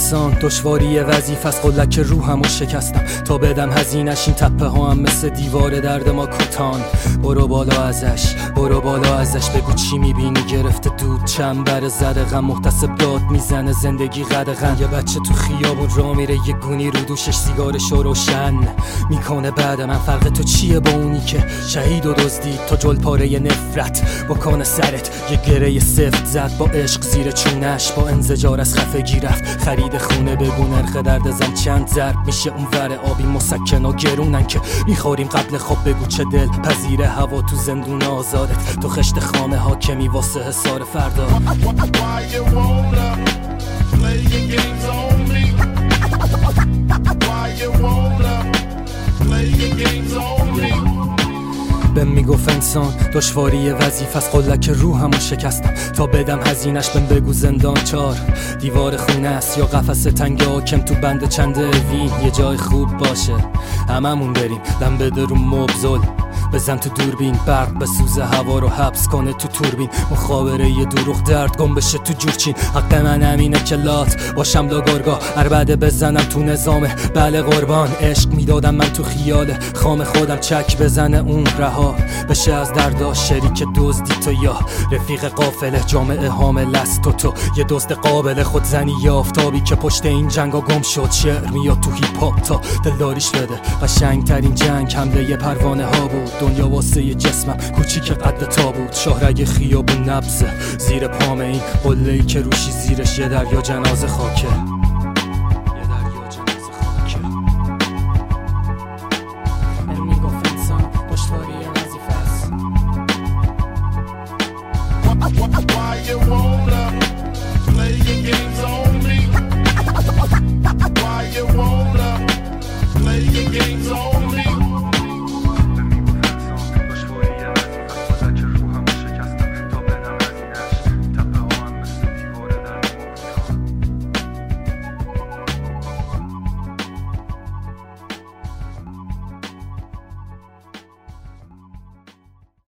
انسان دشواری وظیفه از قلک روحمو شکستم تا بدم هزینش. این تپه ها هم مثل دیوار درد ما کوتان. برو بالا ازش بگو چی میبینی. گرفته دود چنبر زده غم محتسب داد میزنه زندگی قدغن. یه بچه تو خیابون را میره یه گونی رو دوشش سیگارشو روشن میکنه. بعد من فرق تو چیه با اونی که شهید و دزدید تا جل پاره نفرت بکنه سرت. یه گره سفت زد با عشق زیر چونش، با انزجار از خفگی رفت خرید خونه. بگو نرخ درد زن چند ضرب میشه اون ور آبی مسکن و گرونن که میخوریم قبل خواب. بگو چه دل پذیر هوا تو زندون آزادت، تو خشت خامه حاکمی واسه حصار فردا. بهم میگفت انسان دشواری وظیفه از قلک روحمو شکستم تا بدم هزینش. بهم بگو زندان چار دیوار خونه است یا قفس تنگ حاکم تو بند چند اوین. یه جای خوب باشه هممون بریم دم بده رو مبزل، بزن تو دوربین برق بسوزه هوا رو حبس کنه تو توربین. مخابره یه دروغ درد گم بشه تو جورچین. حق من همینه که لات باشم لاگارگاه عربده بزنم تو نظامه. بله قربان عشق میدادم من تو خیال خام خودم چک بزنه اون رها بشه از دردا. شریک دزدی تو یا رفیق قافله جامعه حامل است تو یه دزد قابل خودزنی یا آفتابی که پشت این جنگا گم شد. شعر میاد تو هیپ هاپ تا دلداریش بده. قشنگ ترین جنگ حمله ی پروانه ها بود. دنیا واسه یه جسمم کوچیک قد تابوت. شاهرگ خیابون نبزه زیر پام این قله‌ای که روشی زیرش یه دریا جنازه خاکه.